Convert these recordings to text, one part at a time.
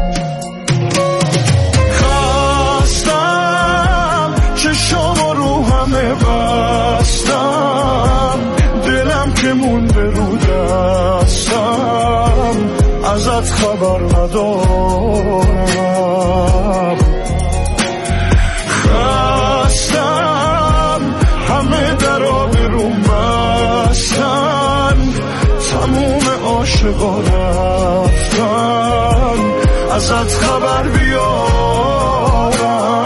خستم چشام رو همه بستم، دلم که مونده رو دستم، ازت خبر ندارم. خستم همه درا بیرون بستن، تموم عاشقا رفتن، ازت خبر بیارم.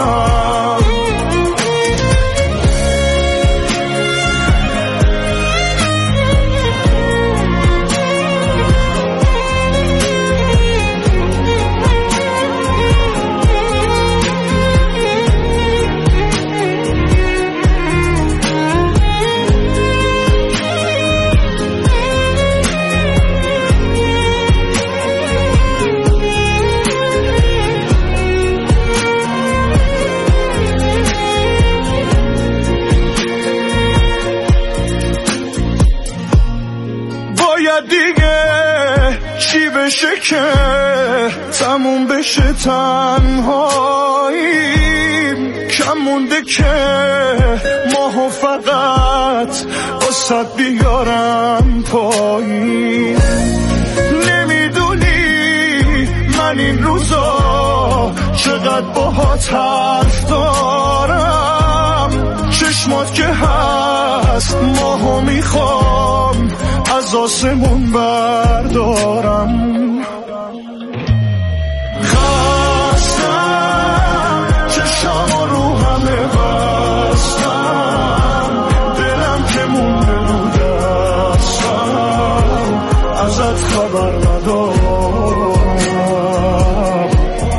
دیگه چی بشه که تموم بشه تنهاییم، کم مونده که ماهو فقط واسد بیارم پایین. نمیدونی من این روزا چقدر باهات حرف دارم، چشمات که هست ماهو میخوام از آسمون بردارم. خستم چشام رو همه بستم، دلم که مونده رو دستم، ازت خبر ندارم.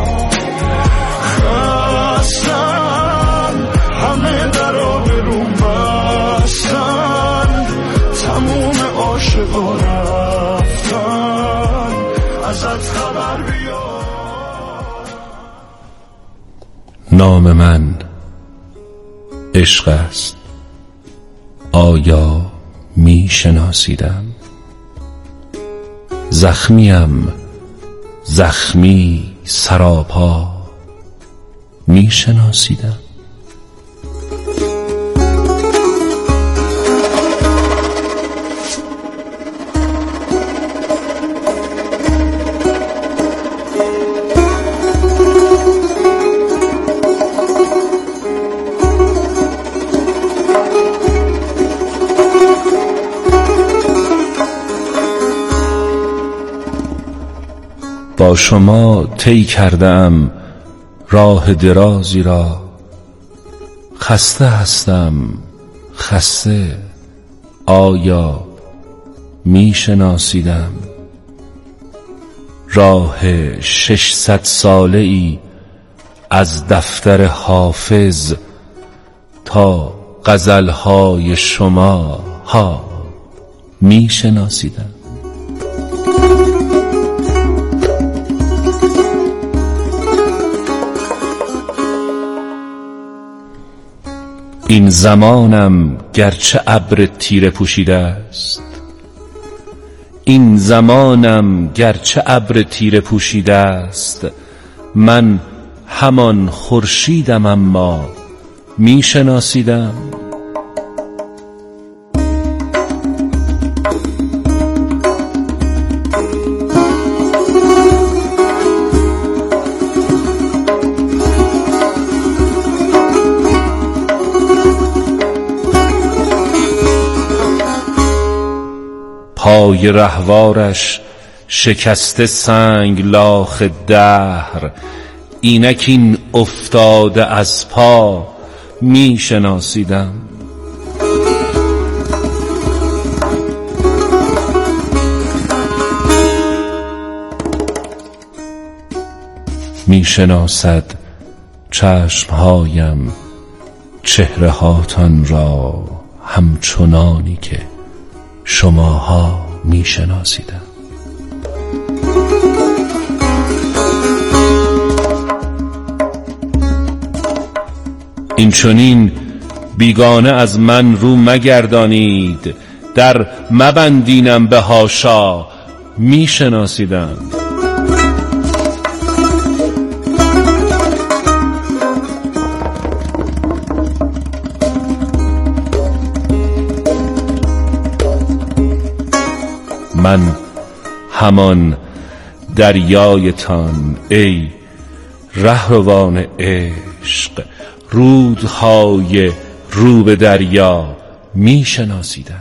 خستم همه درا بیرون بستن، تموم عاشقا رفتن، ازت خبر بیار. نام من عشق است، آیا می شناسیدم؟ زخمیم زخمی سراپا، می شناسیدم؟ با شما طی کردم راه درازی را، خسته هستم خسته، آیا می شناسیدم؟ راه 600 ساله ای از دفتر حافظ تا غزلهای شما ها می شناسیدم. این زمانم گرچه ابر تیره پوشیده است، این زمانم گرچه ابر تیره پوشیده است، من همان خورشیدم اما می شناسیدم. پای رهوارش شکسته سنگ لاخ دهر، اینک این افتاده از پا می شناسیدم. می شناسد چشمهایم چهره هاتان را همچنانی که شماها می شناسیدم. این چنین بیگانه از من رو مگردانید، در مبندینم به حاشا می شناسیدم. من همان دریایتان ای رهروان عشق، رودهای رو به دریا می شناسیدم.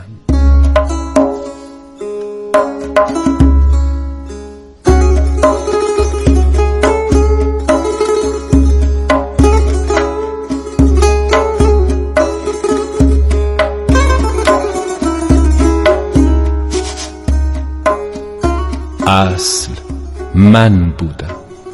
اصل من بودم،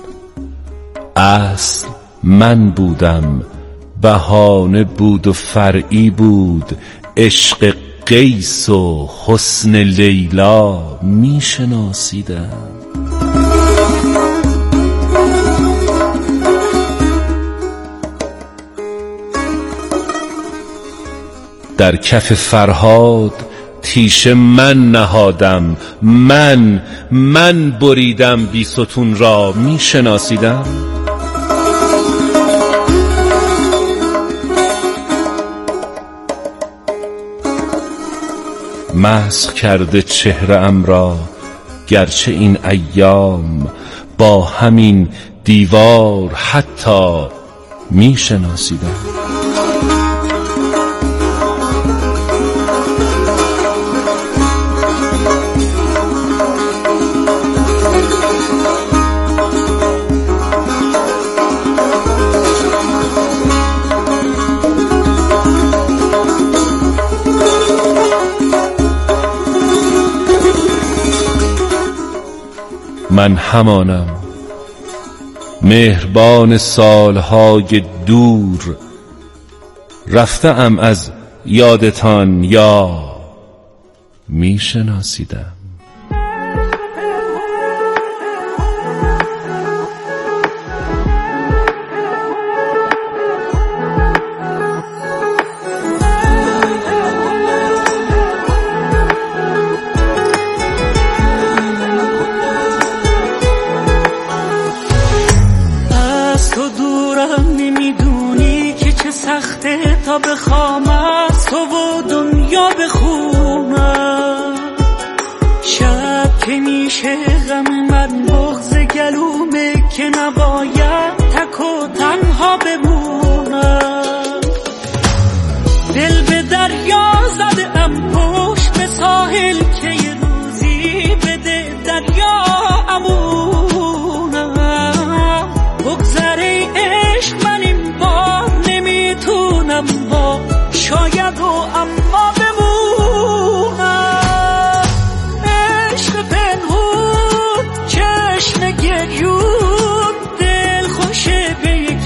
اصل من بودم، بهانه بود و فرعی بود، عشق قیس و حسن لیلا می شناسیدم. در کف فرهاد تیشه من نهادم، من بریدم بیستون را می شناسیدم. مسخ کرده چهره ام را گرچه این ایام، با همین دیوار حتی می شناسیدم. من همانم، مهربان سالهای دور، رفته‌ام از یادتان یا می شناسیدم. نمیدونی که چه سخته تا بخوام از تو و دنیا بخونم. شب که میشه غم من بغض گلومه که نباید تک و تنها بمونم. دل به دریا زده ام پشت به ساحل که یه روزی بده دریا امونم. بگذره عشق من این بار نمیتونم با شاید و اما بمونم. عشق پنهون چشم گریون دل خوشه به یک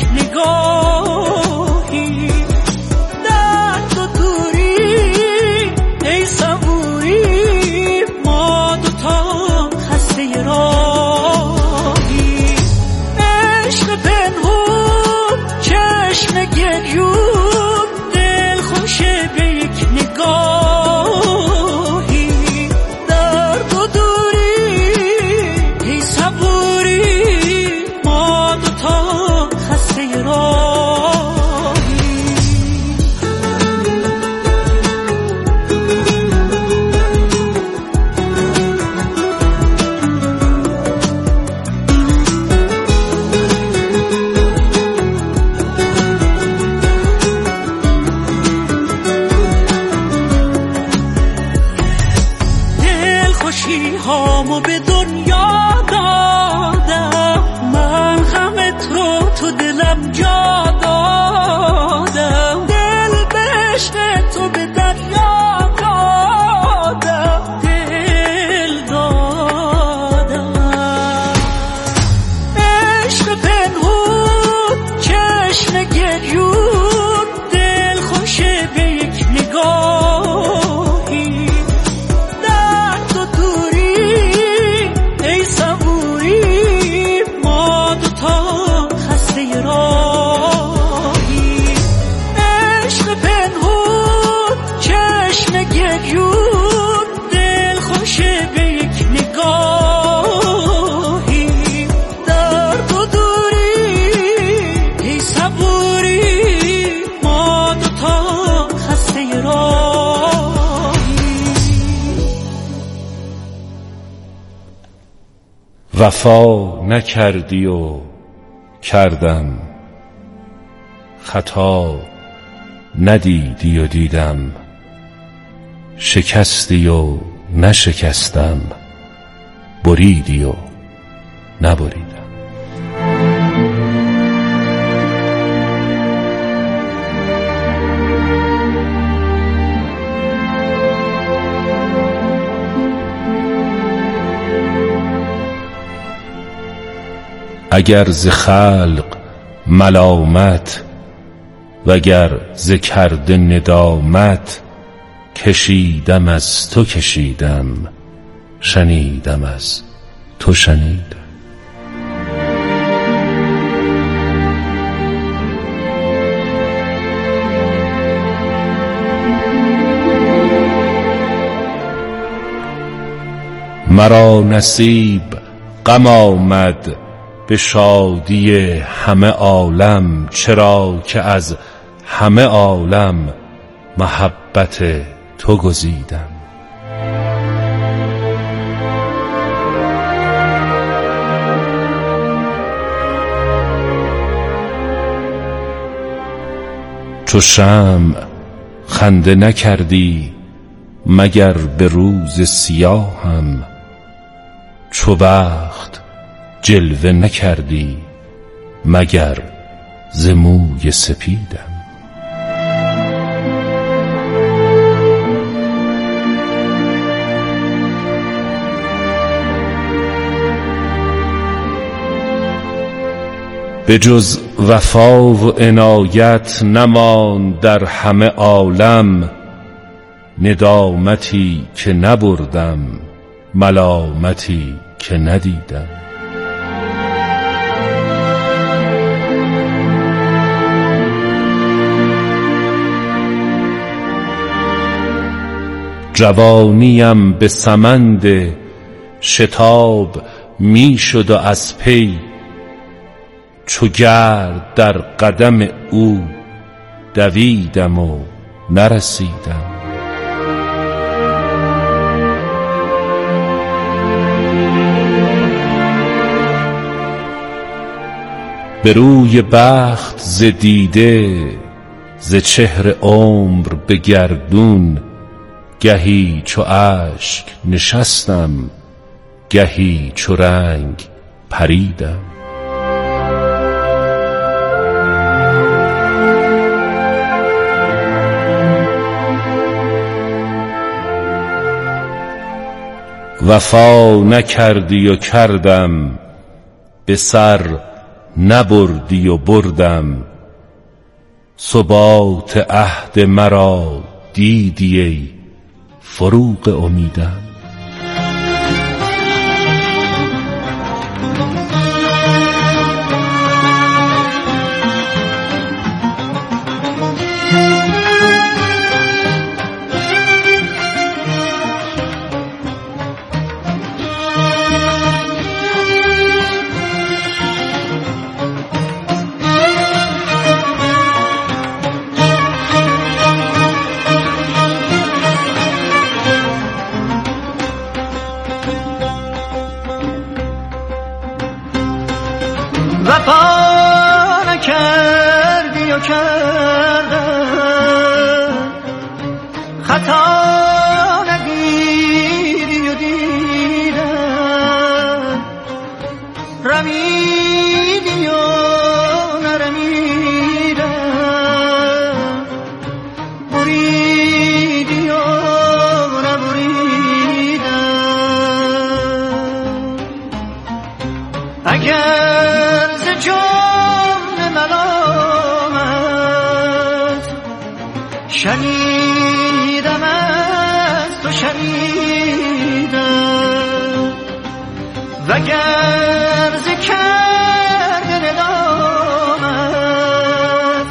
نگاهی. درد و دوری ای صبوری وفا نکردی و کردم، خطا ندیدی و دیدم، شکستی و نشکستم، بریدی و نبریدم. اگر ز خلق ملامت وگر ز کرده ندامت، کشیدم از تو کشیدم، شنیدم از تو شنیدم. مرا نصیب غم آمد به شادی همه عالم، چرا که از همه عالم محبت تو گزیدم. چو شمع خنده نکردی مگر به روز سیاهم، چو بخت جلوه نکردی مگر ز موی سپیدم. به جز وفا و عنایت نماند در همه عالم، ندامتی که نبردم، ملامتی که ندیدم. جوانیم به سمند شتاب می شد و از پی، چو گرد در قدم او دویدم و نرسیدم. به روی بخت ز دیده ز چهر عمر به گردون، گهی چو اشک نشستم گهی چو رنگ پریدم. وفا نکردی و کردم، به سر نبردی و بردم، ثبات عهد مرا دیدی ای فروغ امیدم. وفا نکردی و کردم، خطا ندیدی و دیدم، رمیدی و نرمیدم، بریدی و نبریدم. اگر ز جان ملامت شنیدم از تو شنیدم، وگر ز کرده ندامت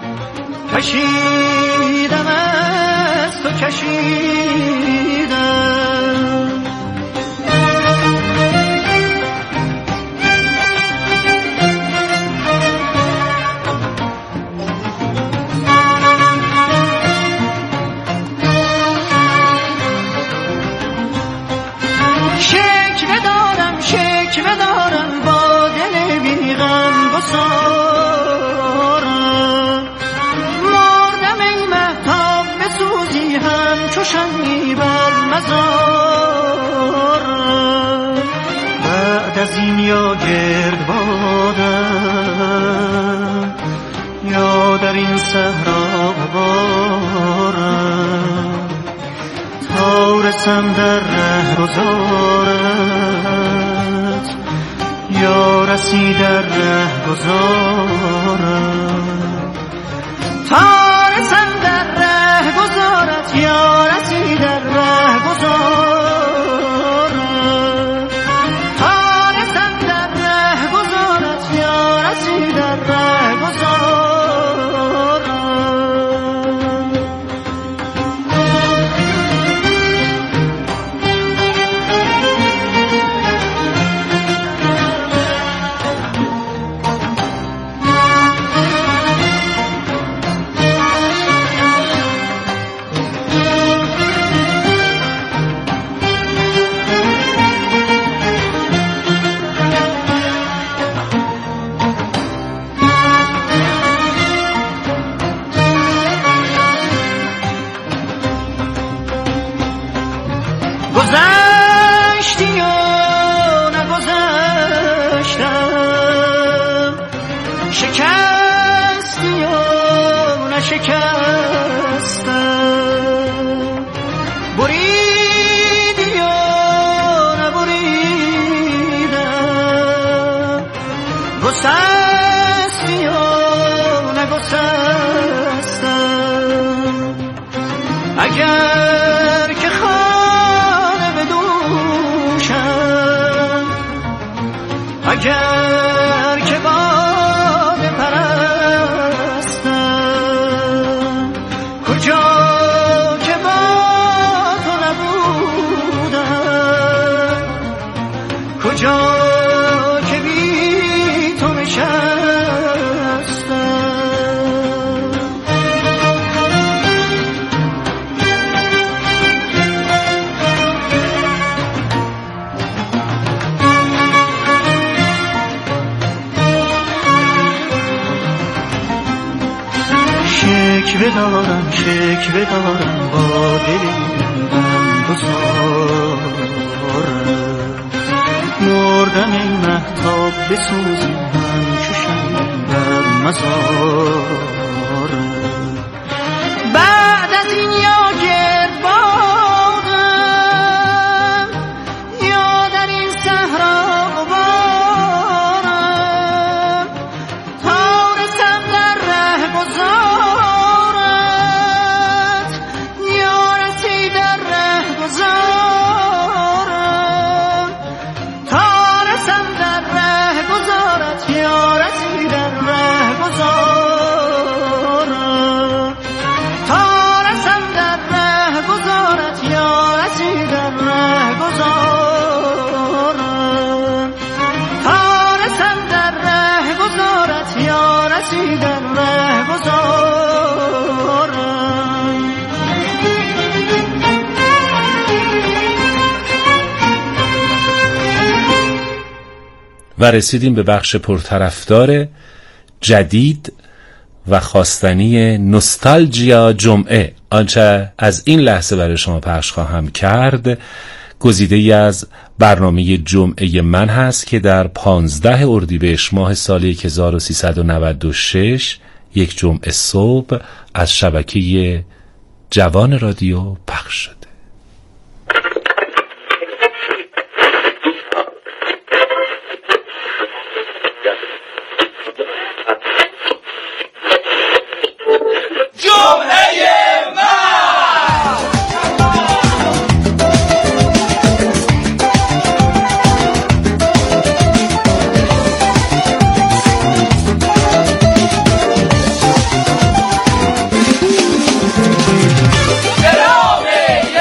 کشیدم از تو کشیدم. شکوه رهگذارم. مردم ای مهتاب بسوزی همچو شمعی بر مزارم. بعد از این یا گردبادم یا در این صحرا بارم، تا رسم در رهگذارت یا رسی در رهگذارم. تا رسم در رهگذارت یا رسی در رهگذارم. تا رسم در رهگذارت یا رسی در رهگذارم. گذشتی و نگذشتم، شکستی و نشکستم، بریدی و نبریدم، گسستی و نگسستم. اگر که اگر که باد پرستم، کجا که با تو نبودم، کجا که بی تو نشستم. شکوه دارم با دلی غمگسارم. مردم این مهتاب بسوزی همچو شمعی بر مزارم. بعد از این یا گردبادم یا در این صحرا غبارم، تا رسم در رهگذارم. و رسیدیم به بخش پرطرفدار جدید و خواستنی نوستالژیا جمعه. آنچه از این لحظه برای شما پخش خواهم کرد گزیده ای از برنامه جمعه من هست که در 15 اردیبهشت ماه سال 1396 یک جمعه صبح از شبکه جوان رادیو پخش شد. جمعه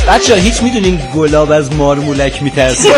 بچه ها هیچ میدونین گلاب از مارمولک میترسه؟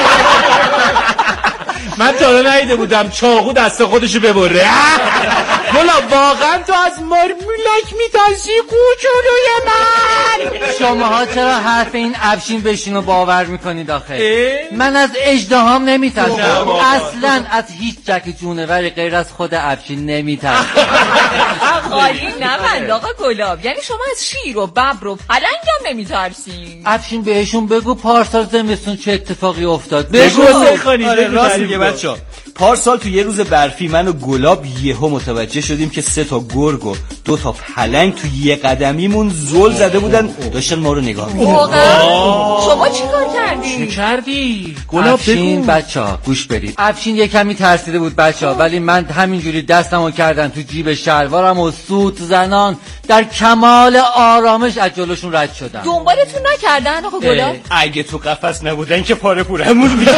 من تا حالا ندیده بودم چاقو دست خودشو ببره. گلاب واقعا تو از مارمولک میترسی کوچولوی من؟ شماها چرا حرف این افشین بشینو باور میکنید آخه؟ من از اژدهام نمیترسم، اصلا از هیچ جک جونوری غیر از خود افشین نمیترسم. خالی نبند آقا گلاب، یعنی شما از شیر و ببر و پلنگ هم نمیترسین؟ افشین بهشون بگو پارسال زمستون چه اتفاقی افتاد. بگو. آره راست میگه بچه‌ها. پارسال تو یه روز برفی من و گلاب یهو متوجه شدیم که 3 تا گرگ و 2 تا پلنگ تو یه قدمیمون زل زده بودن، داشتن ما رو نگاه می‌کردن. شما چیکار کردی؟ چه کردی؟ گلاب افشین بچه‌ها گوش بدید. افشین یه کمی ترسیده بود بچه‌ها، ولی من همینجوری دستمو کردم تو جیب شلوارم و سوت زنان در کمال آرامش از جلوشون رد شدم. دنبالتون نکردن آقا گلاب؟ اگه تو قفس نبودن که پاره پورمون می‌شد.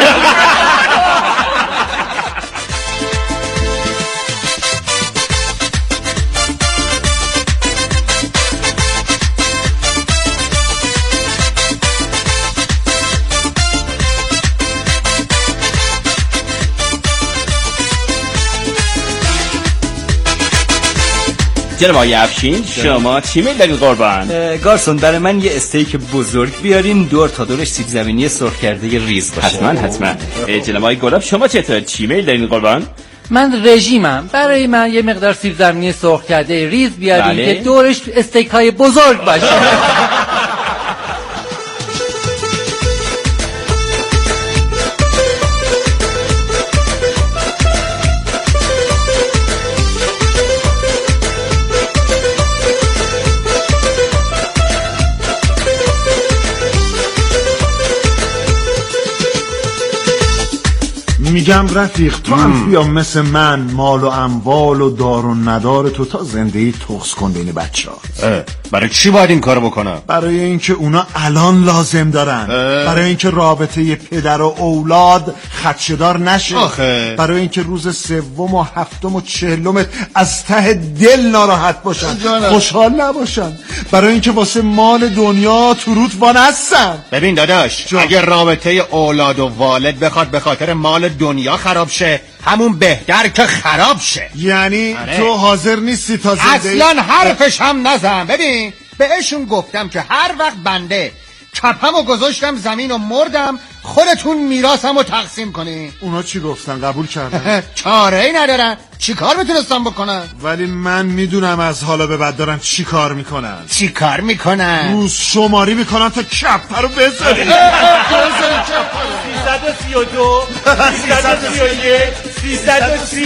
جناب آقای افشین شما چی می‌دارید قربان؟ گارسون برای من یه استیک بزرگ بیارین، دور تا دورش سیب زمینی سرخ کرده ریز باشه. حتما. جناب آقای گلاب شما چطور چی می‌دارید قربان؟ من رژیمم، برای من یه مقدار سیب زمینی سرخ کرده ریز بیارین که دورش استیک های بزرگ باشه. میگم رفیق تو هم بیا مثل من مال و اموال و دار و ندار تو تا زندگی تخص کن بین بچه ها. برای چی باید این کارو بکنم؟ برای اینکه اونا الان لازم دارن. برای اینکه رابطه پدر و اولاد خدشه‌دار نشه. برای اینکه روز 3 و 7 و 40 از ته دل ناراحت باشن، خوشحال نباشن. برای اینکه واسه مال دنیا تو رود وانستن. ببین داداش اگه رابطه اولاد و والد بخواد به خاطر مال دنیا خراب شه، همون بهتر که خراب شه. یعنی تو حاضر نیستی تا زندگی اصلا حرفش هم نزن. ببین بهشون گفتم که هر وقت بنده کپمو گذاشتم زمین و مردم، خودتون میراثمو تقسیم کنی. اونا چی گفتن؟ قبول کردن؟ چاره‌ای ندارن. چی کار میتونستم بکنم؟ ولی من میدونم از حالا به بعد دارن چی کار میکنن. چی کار میکنن؟ روز شماری میکنن تا کپه رو بذاری. 332 331 330.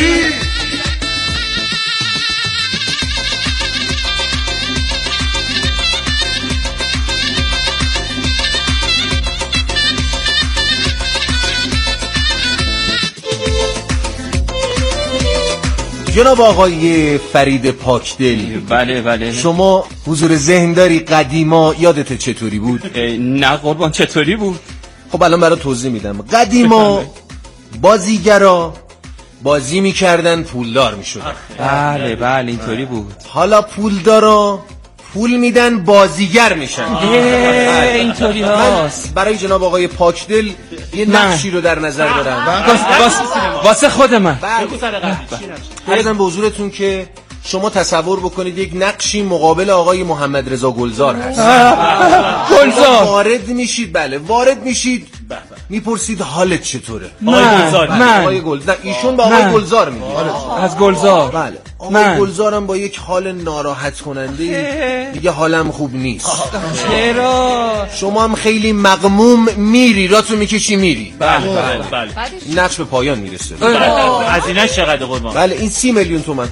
جناب آقای فرید پاکدل، بله شما حضور ذهن داری قدیما یادت چطوری بود؟ نه قربان چطوری بود؟ خب الان برای توضیح میدم. قدیما بازیگرا بازی میکردن پولدار میشدن. بله اینطوری بود. حالا پولدارا پول میدن بازیگر میشن. اینطوری هاست. برای جناب آقای پاکدل یه نقشی رو در نظر دارم واسه خود من. عرضم به حضورتون که شما تصور بکنید یک نقشی مقابل آقای محمد رضا گلزار هست. گلزار وارد میشید میپرسید حالت چطوره؟ آقای گلزار ایشون با آقای گلزار میگه از گلزار. بله آقای گلزارم با یک حال ناراحت کننده میگه حالم خوب نیست. چرا؟ شما هم خیلی مغموم میری، راتو میکشی میری. بله نقش به پایان میرسه. هزینه‌اش چقدر قربان؟ بله این 30 میلیون تومان.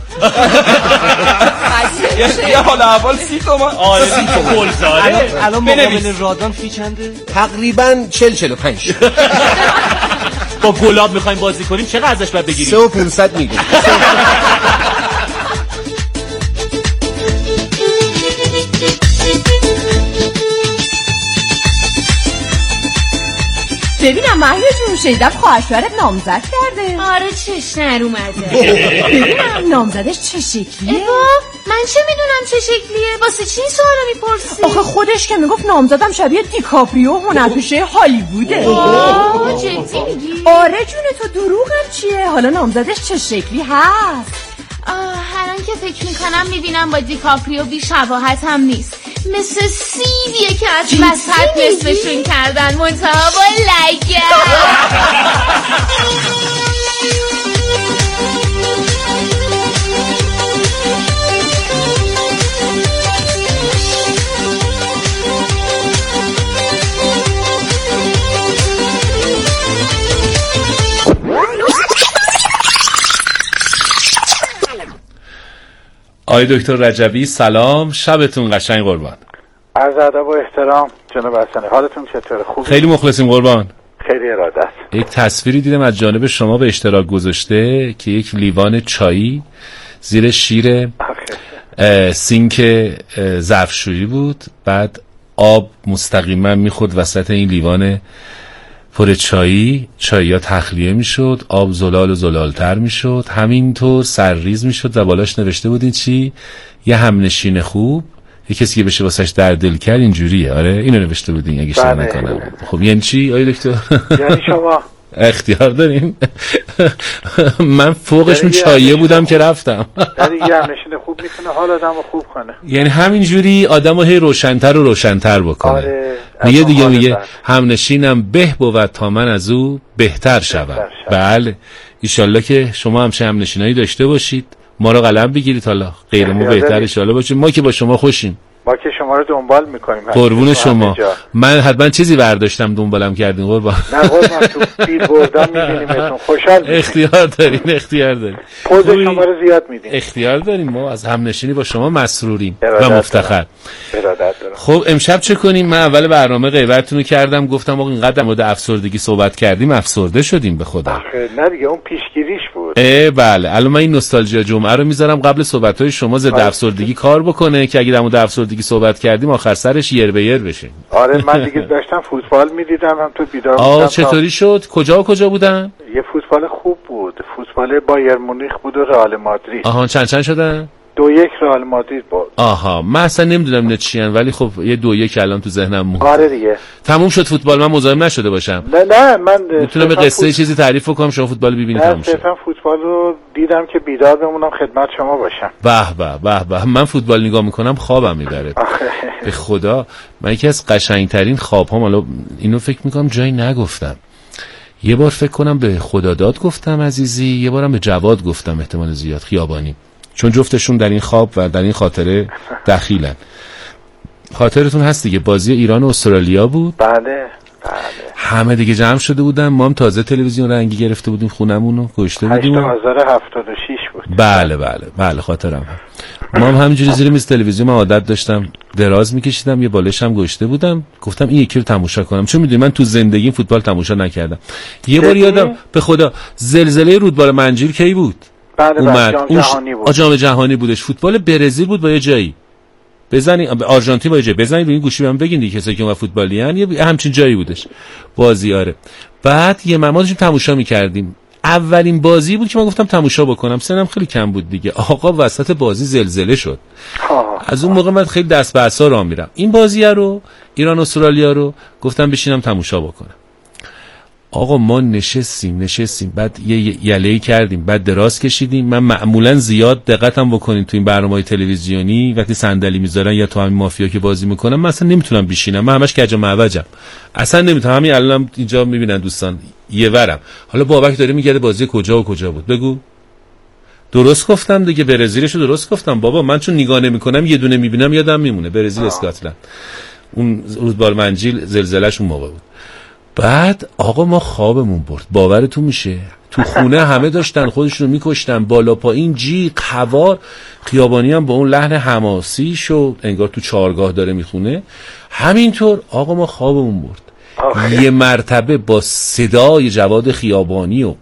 یه حال اول 30 تومان. آره 30 تومان. گلزاره. الان مقابل رادان فی چنده؟ تقریبا 40-45. با گلاب میخوایم بازی کنیم چقدر ازش باید بگیریم؟ 3500 میگیم. ببینم مهیا جون شیدم خواهرشوهرت نامزد کرده. آره چش نر اومده. ببینم نامزدش چه شکلیه؟ من چه میدونم چه شکلیه؟ واسه چی این سوالو میپرسی؟ آخه خودش که میگفت نامزدم شبیه دیکاپریو هنرپیشه هالیووده. جدی میگی؟ آره جون تو دروغم چیه؟ حالا نامزدش چه شکلی هست؟ هران که فکر میکنم میبینم با دیکاپریو بی شباهت هم نیست. مثل سیبیه که از وسط نصفشون کردن منتها با لگه. آقای دکتر رجبی سلام، شبتون قشنگ قربان. عرض ادب و احترام جناب حسنی، حالتون چطوره؟ خوبه؟ خیلی مخلصیم قربان. خیلی ارادت. یک تصویری دیدم از جانب شما به اشتراک گذاشته که یک لیوان چایی زیر شیر سینک ظرفشویی بود، بعد آب مستقیما میخورد وسط این لیوان پر چایی ها تخلیه میشد، آب زلال و زلالتر میشد، همینطور سرریز میشد و بالاش نوشته بودین چی؟ یه همنشین خوب، یه کسی که بشه واسش در دل کرد، اینجوریه. آره اینو نوشته بودین اگه اشتباه نکنم. خب یعنی چی آقای دکتر؟ یعنی شما اختیار دارین. من فوقشون چایه بودم که رفتم. یعنی یه همنشین خوب میتونه حال آدمو خوب کنه، یعنی همینجوری آدمو هی روشن‌تر و روشن‌تر بکنه. آره میگه همنشینم به بود تا من از او بهتر شوم. بله ایشالله که شما همچه همنشینایی داشته باشید، ما رو قلم بگیرید، حالا غیر ما بهتر ایشالله باشید. ما که با شما خوشیم، ما که شما رو دنبال میکنیم. قربون شما. من حتما چیزی برداشتم دنبالم کردین قربان. نه قربان، تو بیل بردم میبینیمتون، خوشحال میشیم. اختیار دارین پوز شما رو زیاد میدیم. اختیار دارین، ما از همنشینی با شما مسروریم و مفتخر. ارادت دارم. خب امشب چه کنیم؟ من اول برنامه غیبتون رو کردم، گفتم آقا اینقدر در مورد افسردگی صحبت کردیم افسرده شدیم به خدا. نه دیگه اون پیشگیریش بود. بله الان من این نوستالژیا جمعه رو میذارم قبل صحبت‌های شما ضد افسردگی کار بکنه که اگه در مورد افسردگی صحبت کردیم آخر سرش یر به یر بشه. آره من دیگه داشتم فوتبال میدیدم، هم تو بیدار بودم. چطوری شد؟ کجا بودن؟ یه فوتبال خوب بود، فوتبال بایر مونیخ بود و رئال مادرید. آها چند شدن؟ 2-1 رئال مادرید بود. آها من اصلا نمیدونم اینا چی ان، ولی خب یه 2-1 الان تو ذهنم موند. آره دیگه تموم شد فوتبال، من مزاحم نشده باشم. نه من میتونم به قصه چیزی تعریف کنم شما فوتبال ببینید تموم شد. من فوتبال رو دیدم که بیدار بمونم خدمت شما باشم. به من فوتبال نگاه میکنم خوابم میبره. به خدا من یکی از قشنگترین خوابام، حالا اینو فکر میکنم جایی نگفتم، یه بار فکر کنم به خداداد گفتم عزیزی، یه بارم به جواد گفتم احتمال زیاد خیابانی، چون جفتشون در این خواب و در این خاطره دخیلن. خاطرتون هست دیگه بازی ایران و استرالیا بود؟ بله همه دیگه جمع شده بودن، ما هم تازه تلویزیون رنگی گرفته بودیم خونمون رو گشته بودیم. 8076 بود. بله خاطرم. ما هم همینجوری زیر میز تلویزیون من عادت داشتم دراز میکشیدم، یه بالش هم گشته بودم، گفتم این یکی رو تماشا کنم، چون میدونی من تو زندگی فوتبال تماشا نکردم. یه بار یادم به خدا زلزله رودبار منجیل کی بود؟ اومد اون جام جهانی بودش، فوتبال برزیل بود با یه جایی بزنی، آرژانتین با یه جایی بزنید این گوشی بهم بگین دیگه کسایی که اون فوتبالیان یه همچین جایی بودش بازی. آره بعد یه ما داشتیم تماشا می‌کردیم، اولین بازی بود که من گفتم تماشا بکنم، سنم خیلی کم بود دیگه. آقا وسط بازی زلزله شد. از اون موقع من خیلی دست به عصا راه میرم. این بازی رو ایران استرالیا رو گفتم بشینم تماشا بکنم. آقا ما نشستیم بعد یه یله‌ای کردیم، بعد دراز کشیدیم. من معمولا زیاد دقتم بکنین تو این برنامه‌های تلویزیونی وقتی صندلی میذارن یا تو همین مافیا که بازی میکنم، من اصلا نمیتونم بشینم، من همش کج و معوجم، اصلا نمیتونم. همین الان اینجا میبینن دوستان یه ورم. حالا بابک داره میگه بازی کجا بود، بگو درست گفتم دیگه، برزیلشو درست گفتم بابا، من چون نگاه نمیکنم یه دونه میبینم یادم میمونه، برزیل اسکاتلند، اون رودبار منجیل زلزله‌ش اون موقع بود. بعد آقا ما خوابمون برد، باورتون میشه؟ تو خونه همه داشتن خودشونو میکشتن، بالا پایین جیغ هوار، خیابانی هم با اون لحن حماسی شو انگار تو چارگاه داره میخونه. همینطور آقا ما خوابمون برد. یه مرتبه با صدای جواد خیابانی و